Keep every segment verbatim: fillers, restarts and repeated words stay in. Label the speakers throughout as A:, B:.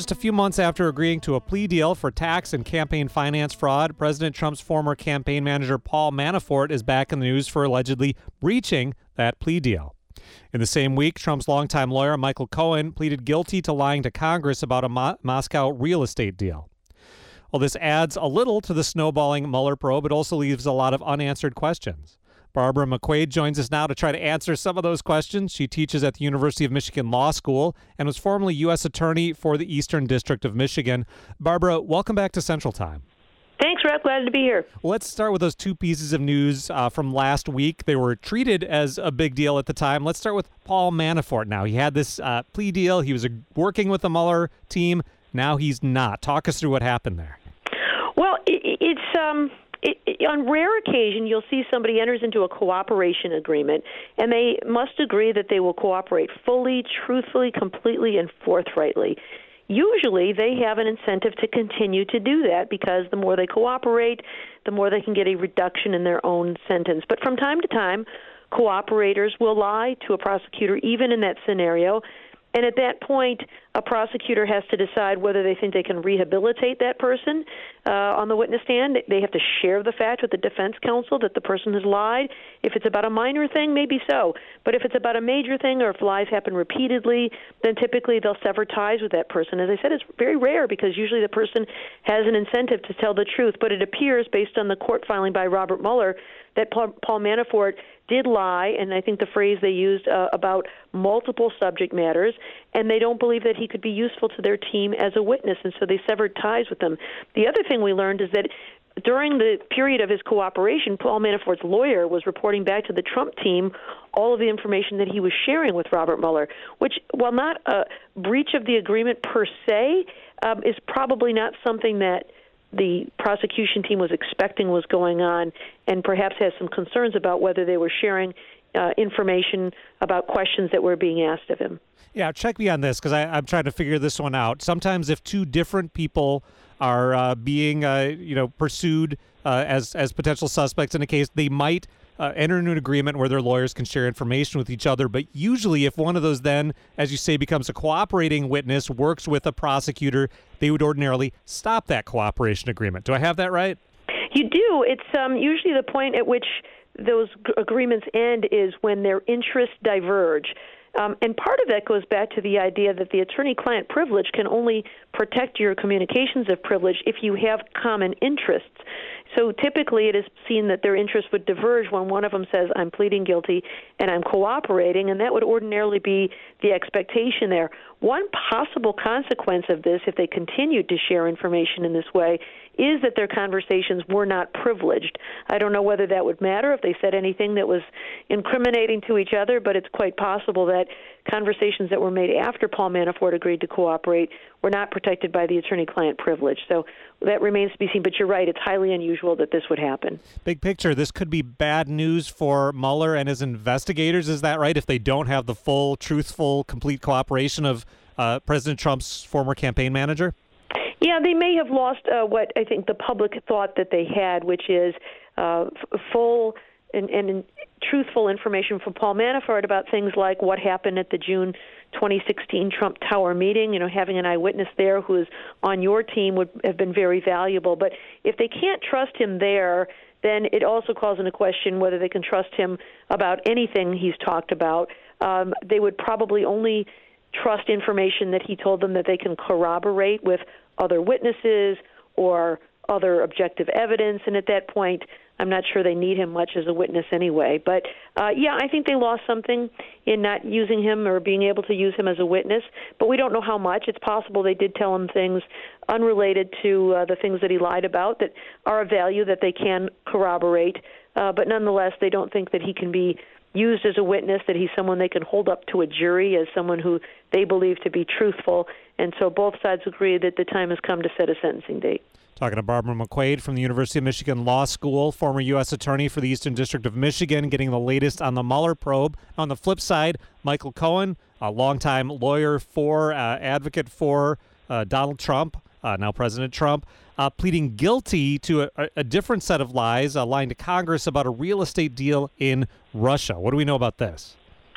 A: Just a few months after agreeing to a plea deal for tax and campaign finance fraud, President Trump's former campaign manager Paul Manafort is back in the news for allegedly breaching that plea deal. In the same week, Trump's longtime lawyer Michael Cohen pleaded guilty to lying to Congress about a Mo- Moscow real estate deal. Well, this adds a little to the snowballing Mueller probe. It also leaves a lot of unanswered questions. Barbara McQuade joins us now to try to answer some of those questions. She teaches at the University of Michigan Law School and was formerly U S Attorney for the Eastern District of Michigan. Barbara, welcome back to Central Time.
B: Thanks, Rep. Glad to be here.
A: Well, let's start with those two pieces of news uh, from last week. They were treated as a big deal at the time. Let's start with Paul Manafort now. He had this uh, plea deal. He was uh, working with the Mueller team. Now he's not. Talk us through what happened there.
B: Well, it, it's um, it, it, on rare occasion you'll see somebody enters into a cooperation agreement, and they must agree that they will cooperate fully, truthfully, completely, and forthrightly. Usually they have an incentive to continue to do that because the more they cooperate, the more they can get a reduction in their own sentence. But from time to time, cooperators will lie to a prosecutor, even in that scenario. And at that point, a prosecutor has to decide whether they think they can rehabilitate that person uh, on the witness stand. They have to share the fact with the defense counsel that the person has lied. If it's about a minor thing, maybe so. But if it's about a major thing or if lies happen repeatedly, then typically they'll sever ties with that person. As I said, it's very rare because usually the person has an incentive to tell the truth. But it appears, based on the court filing by Robert Mueller, that Paul Manafort did lie, and I think the phrase they used uh, about multiple subject matters, and they don't believe that he could be useful to their team as a witness, and so they severed ties with him. The other thing we learned is that during the period of his cooperation, Paul Manafort's lawyer was reporting back to the Trump team all of the information that he was sharing with Robert Mueller, which, while not a breach of the agreement per se, um, is probably not something that the prosecution team was expecting was going on, and perhaps has some concerns about whether they were sharing uh, information about questions that were being asked of him.
A: Yeah, check me on this, because I'm trying to figure this one out. Sometimes if two different people are uh, being uh, you know, pursued uh, as, as potential suspects in a case, they might Uh, enter into an agreement where their lawyers can share information with each other. But usually if one of those then, as you say, becomes a cooperating witness, works with a prosecutor, they would ordinarily stop that cooperation agreement. Do I have that right?
B: You do. It's um, usually the point at which those g- agreements end is when their interests diverge. Um, and part of that goes back to the idea that the attorney-client privilege can only protect your communications of privilege if you have common interests. So typically it is seen that their interests would diverge when one of them says, I'm pleading guilty and I'm cooperating, and that would ordinarily be the expectation there. One possible consequence of this, if they continued to share information in this way, is that their conversations were not privileged. I don't know whether that would matter if they said anything that was incriminating to each other, but it's quite possible that conversations that were made after Paul Manafort agreed to cooperate were not protected by the attorney-client privilege. So that remains to be seen, but you're right, it's highly unusual that this would happen.
A: Big picture, this could be bad news for Mueller and his investigators, is that right, if they don't have the full, truthful, complete cooperation of uh, President Trump's former campaign manager?
B: Yeah, they may have lost uh, what I think the public thought that they had, which is uh, f- full and, and truthful information from Paul Manafort about things like what happened at the June twenty sixteen Trump Tower meeting. You know, having an eyewitness there who is on your team would have been very valuable. But if they can't trust him there, then it also calls into question whether they can trust him about anything he's talked about. Um, they would probably only trust information that he told them that they can corroborate with other witnesses or other objective evidence, and at that point, I'm not sure they need him much as a witness anyway. But, uh, yeah, I think they lost something in not using him or being able to use him as a witness, but we don't know how much. It's possible they did tell him things unrelated to uh, the things that he lied about that are of value that they can corroborate, uh, but nonetheless, they don't think that he can be used as a witness, that he's someone they can hold up to a jury as someone who they believe to be truthful. And so both sides agree that the time has come to set a sentencing date.
A: Talking to Barbara McQuade from the University of Michigan Law School, former U S Attorney for the Eastern District of Michigan, getting the latest on the Mueller probe. On the flip side, Michael Cohen, a longtime lawyer for, uh, advocate for uh, Donald Trump, uh, now President Trump, uh, pleading guilty to a, a different set of lies, uh, lying to Congress about a real estate deal in Russia. What do we know about this?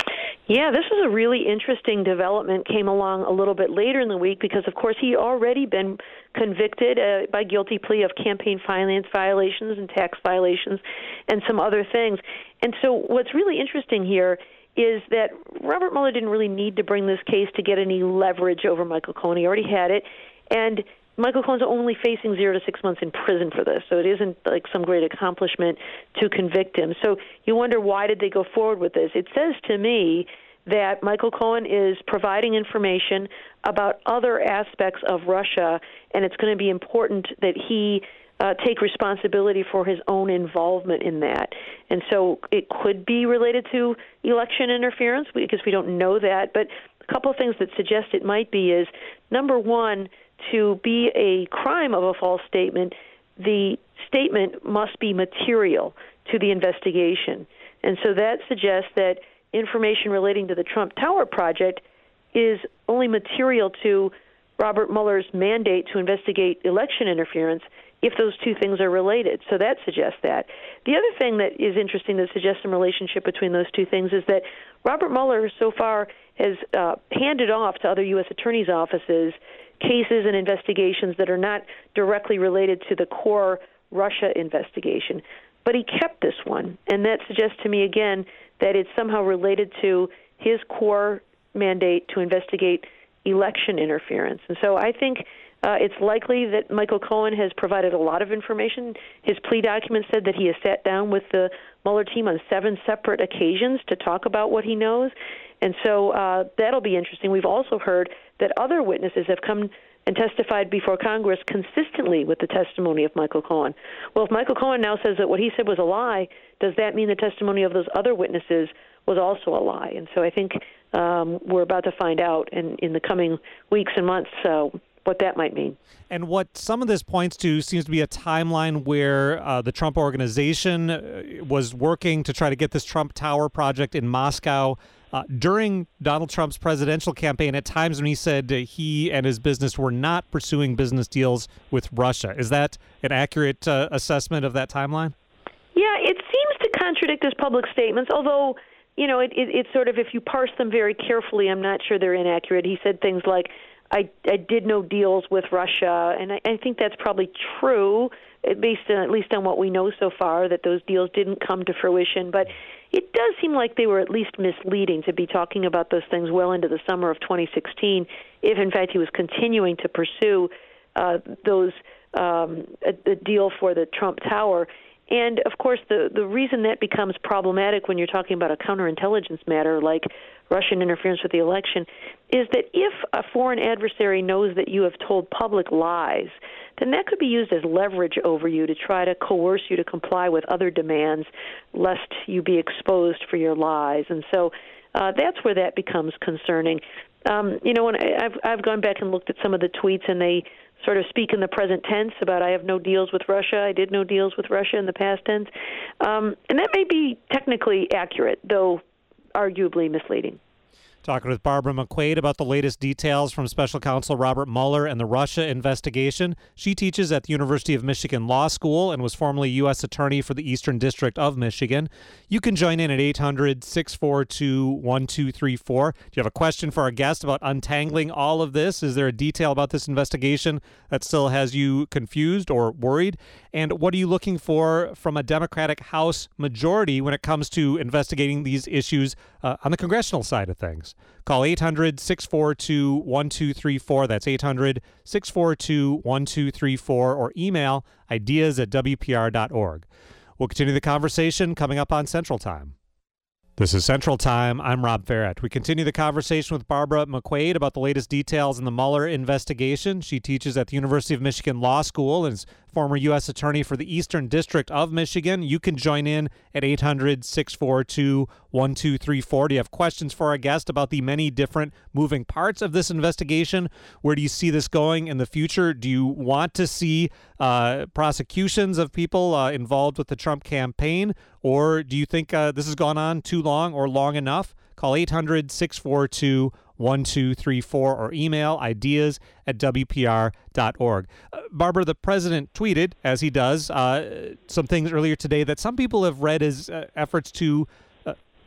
B: Yeah, this was a really interesting development, came along a little bit later in the week because, of course, he'd already been convicted uh, by guilty plea of campaign finance violations and tax violations and some other things. And so what's really interesting here is that Robert Mueller didn't really need to bring this case to get any leverage over Michael Cohen. He already had it. And Michael Cohen's only facing zero to six months in prison for this, so it isn't like some great accomplishment to convict him. So you wonder, why did they go forward with this? It says to me that Michael Cohen is providing information about other aspects of Russia, and it's going to be important that he uh, take responsibility for his own involvement in that. And so it could be related to election interference, because we don't know that. But a couple of things that suggest it might be is, number one, to be a crime of a false statement, the statement must be material to the investigation. And so that suggests that information relating to the Trump Tower project is only material to Robert Mueller's mandate to investigate election interference if those two things are related. So that suggests that. The other thing that is interesting that suggests some relationship between those two things is that Robert Mueller so far has uh, handed off to other U S attorneys' offices cases and investigations that are not directly related to the core Russia investigation. But he kept this one, and that suggests to me, again, that it's somehow related to his core mandate to investigate election interference. And so I think uh, it's likely that Michael Cohen has provided a lot of information. His plea document said that he has sat down with the Mueller team on seven separate occasions to talk about what he knows. And so uh, that'll be interesting. We've also heard that other witnesses have come and testified before Congress consistently with the testimony of Michael Cohen. Well, if Michael Cohen now says that what he said was a lie, does that mean the testimony of those other witnesses was also a lie? And so I think um, we're about to find out in, in the coming weeks and months uh, what that might mean.
A: And what some of this points to seems to be a timeline where uh, the Trump organization was working to try to get this Trump Tower project in Moscow Uh, during Donald Trump's presidential campaign, at times when he said uh, he and his business were not pursuing business deals with Russia. Is that an accurate uh, assessment of that timeline?
B: Yeah, it seems to contradict his public statements, although, you know, it, it, it's sort of, if you parse them very carefully, I'm not sure they're inaccurate. He said things like, I, I did no deals with Russia, and I, I think that's probably true, based on, at least on what we know so far, that those deals didn't come to fruition. But it does seem like they were at least misleading to be talking about those things well into the summer of twenty sixteen, if in fact he was continuing to pursue uh, those um, a, a deal for the Trump Tower. And, of course, the, the reason that becomes problematic when you're talking about a counterintelligence matter like Russian interference with the election is that if a foreign adversary knows that you have told public lies, then that could be used as leverage over you to try to coerce you to comply with other demands, lest you be exposed for your lies. And so uh, that's where that becomes concerning. Um, you know, when I, I've, I've gone back and looked at some of the tweets, and they sort of speak in the present tense about, I have no deals with Russia, I did no deals with Russia in the past tense. Um, and that may be technically accurate, though arguably misleading.
A: Talking with Barbara McQuade about the latest details from Special Counsel Robert Mueller and the Russia investigation. She teaches at the University of Michigan Law School and was formerly U S Attorney for the Eastern District of Michigan. You can join in at eight hundred, six four two, one two three four. Do you have a question for our guest about untangling all of this? Is there a detail about this investigation that still has you confused or worried? And what are you looking for from a Democratic House majority when it comes to investigating these issues uh, on the congressional side of things? Call eight hundred, six four two, one two three four. That's eight hundred, six four two, one two three four, or email ideas at W P R dot org. We'll continue the conversation coming up on Central Time. This is Central Time. I'm Rob Farrett. We continue the conversation with Barbara McQuade about the latest details in the Mueller investigation. She teaches at the University of Michigan Law School and is former U S Attorney for the Eastern District of Michigan. You can join in at eight hundred, six four two, one two three four. Do you have questions for our guest about the many different moving parts of this investigation? Where do you see this going in the future? Do you want to see uh, prosecutions of people uh, involved with the Trump campaign? Or do you think uh, this has gone on too long or long enough? Call eight hundred, six four two, one two three four or email ideas at W P R dot org. Uh, Barbara, the president tweeted, as he does, uh, some things earlier today that some people have read as uh, efforts to uh,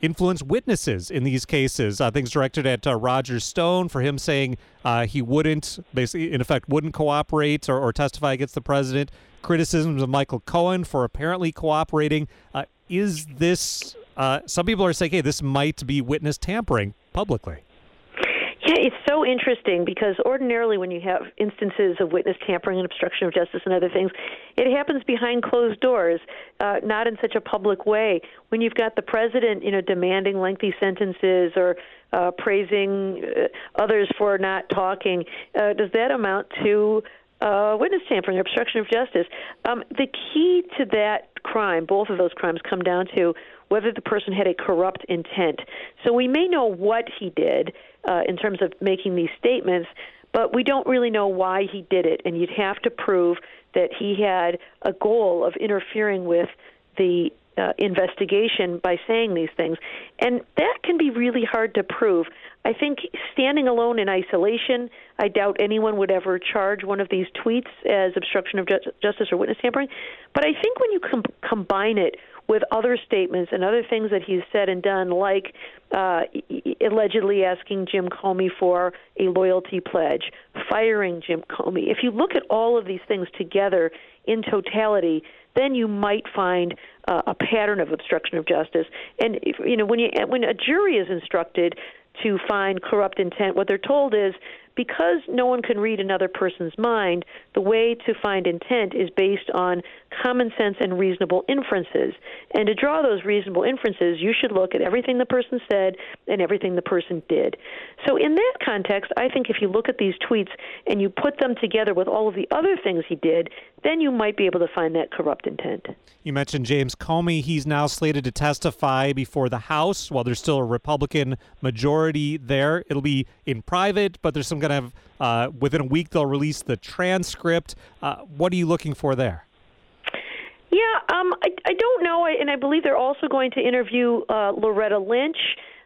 A: influence witnesses in these cases. Uh, things directed at uh, Roger Stone for him saying uh, he wouldn't, basically, in effect, wouldn't cooperate or, or testify against the president. Criticisms of Michael Cohen for apparently cooperating. Uh, is this, uh, some people are saying, hey, this might be witness tampering publicly.
B: Yeah, it's so interesting because ordinarily when you have instances of witness tampering and obstruction of justice and other things, it happens behind closed doors, uh, not in such a public way. When you've got the president, you know, demanding lengthy sentences or uh, praising uh, others for not talking, uh, does that amount to uh, witness tampering or obstruction of justice? Um, the key to that crime, both of those crimes, come down to whether the person had a corrupt intent. So we may know what he did uh, in terms of making these statements, but we don't really know why he did it. And you'd have to prove that he had a goal of interfering with the uh, investigation by saying these things. And that can be really hard to prove. I think standing alone in isolation, I doubt anyone would ever charge one of these tweets as obstruction of ju- justice or witness tampering. But I think when you com- combine it with other statements and other things that he's said and done, like uh, allegedly asking Jim Comey for a loyalty pledge, firing Jim Comey. If you look at all of these things together in totality, then you might find uh, a pattern of obstruction of justice. And if, you know, when you when a jury is instructed to find corrupt intent, what they're told is, because no one can read another person's mind, the way to find intent is based on common sense and reasonable inferences. And to draw those reasonable inferences, you should look at everything the person said and everything the person did. So in that context, I think if you look at these tweets and you put them together with all of the other things he did, then you might be able to find that corrupt intent.
A: You mentioned James Comey. He's now slated to testify before the House. While there's still a Republican majority there, it'll be in private, but there's some going to have, uh, within a week, they'll release the transcript. Uh, what are you looking for there?
B: Yeah, um, I, I don't know, and I believe they're also going to interview uh, Loretta Lynch.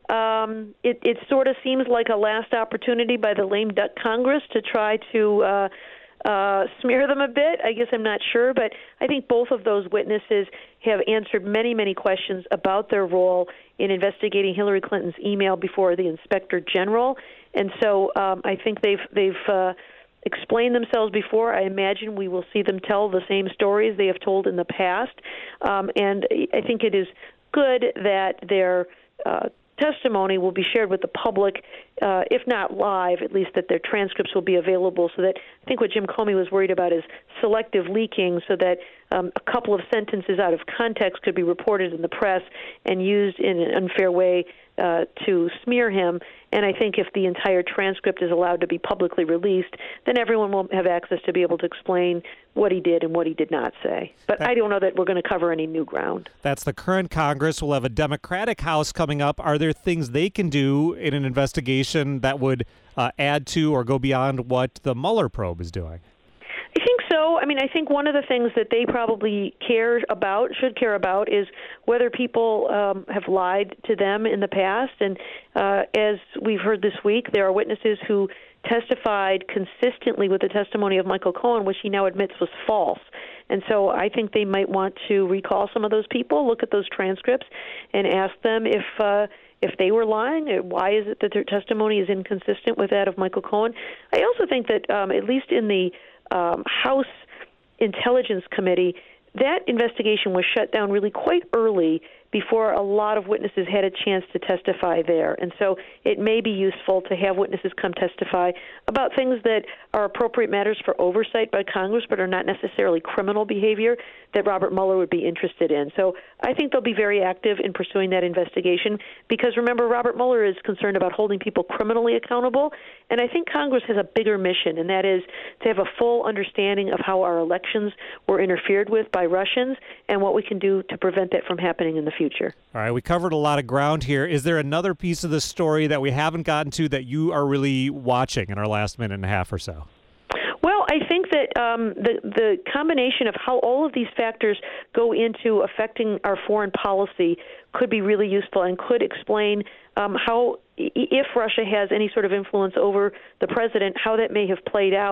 B: Um, it, it sort of seems like a last opportunity by the lame duck Congress to try to uh, uh, smear them a bit. I guess I'm not sure, but I think both of those witnesses have answered many, many questions about their role in investigating Hillary Clinton's email before the Inspector General, and so um, I think they've they've uh, explained themselves before. I imagine we will see them tell the same stories they have told in the past, um, and I think it is good that their uh, testimony will be shared with the public, uh, if not live, at least that their transcripts will be available, so that I think what Jim Comey was worried about is selective leaking, so that um, a couple of sentences out of context could be reported in the press and used in an unfair way uh, to smear him. And I think if the entire transcript is allowed to be publicly released, then everyone will have access to be able to explain what he did and what he did not say. But that, I don't know that we're going to cover any new ground.
A: That's the current Congress. We'll have a Democratic House coming up. Are there things they can do in an investigation that would uh, add to or go beyond what the Mueller probe is doing?
B: I think so. I mean, I think one of the things that they probably care about, should care about, is whether people um, have lied to them in the past. And uh, as we've heard this week, there are witnesses who testified consistently with the testimony of Michael Cohen, which he now admits was false. And so I think they might want to recall some of those people, look at those transcripts, and ask them if uh, if they were lying. Why is it that their testimony is inconsistent with that of Michael Cohen? I also think that, um, at least in the Um, House Intelligence Committee, that investigation was shut down really quite early before a lot of witnesses had a chance to testify there. And so it may be useful to have witnesses come testify about things that are appropriate matters for oversight by Congress but are not necessarily criminal behavior that Robert Mueller would be interested in. So I think they'll be very active in pursuing that investigation because, remember, Robert Mueller is concerned about holding people criminally accountable, and I think Congress has a bigger mission, and that is to have a full understanding of how our elections were interfered with by Russians and what we can do to prevent that from happening in the future.
A: All right, we covered a lot of ground here. Is there another piece of the story that we haven't gotten to that you are really watching in our last minute and a half or so?
B: Well, I think that um, the the combination of how all of these factors go into affecting our foreign policy could be really useful and could explain um, how, if Russia has any sort of influence over the president, how that may have played out.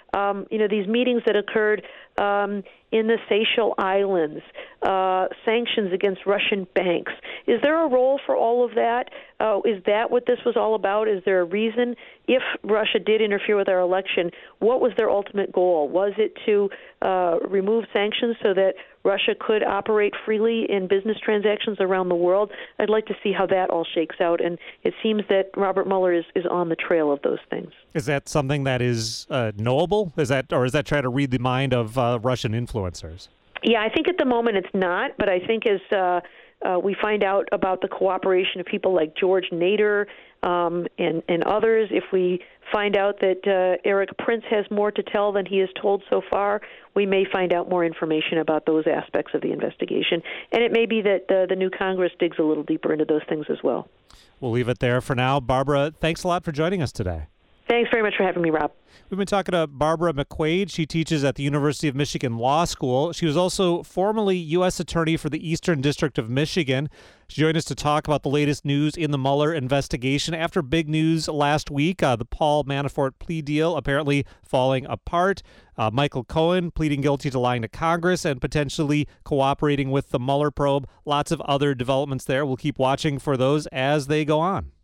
B: um, you know, these meetings that occurred um, in the Seychelles Islands, uh, sanctions against Russian banks. Is there a role for all of that? Uh, is that what this was all about? Is there a reason? If Russia did interfere with our election, what was their ultimate goal? Was it to uh, remove sanctions so that Russia could operate freely in business transactions around the world? I'd like to see how that all shakes out, and it seems that Robert Mueller is, is on the trail of those things.
A: Is that something that is uh, knowable? Is that, or is that trying to read the mind of uh, Russian influencers?
B: Yeah, I think at the moment it's not, but I think as uh, uh, we find out about the cooperation of people like George Nader um, and, and others, if we find out that uh, Eric Prince has more to tell than he has told so far, we may find out more information about those aspects of the investigation. And it may be that uh, the new Congress digs a little deeper into those things as well.
A: We'll leave it there for now. Barbara, thanks a lot for joining us today.
B: Thanks very much for having me, Rob.
A: We've been talking to Barbara McQuade. She teaches at the University of Michigan Law School. She was also formerly U S Attorney for the Eastern District of Michigan. She joined us to talk about the latest news in the Mueller investigation after big news last week, uh, the Paul Manafort plea deal apparently falling apart, uh, Michael Cohen pleading guilty to lying to Congress and potentially cooperating with the Mueller probe. Lots of other developments there. We'll keep watching for those as they go on.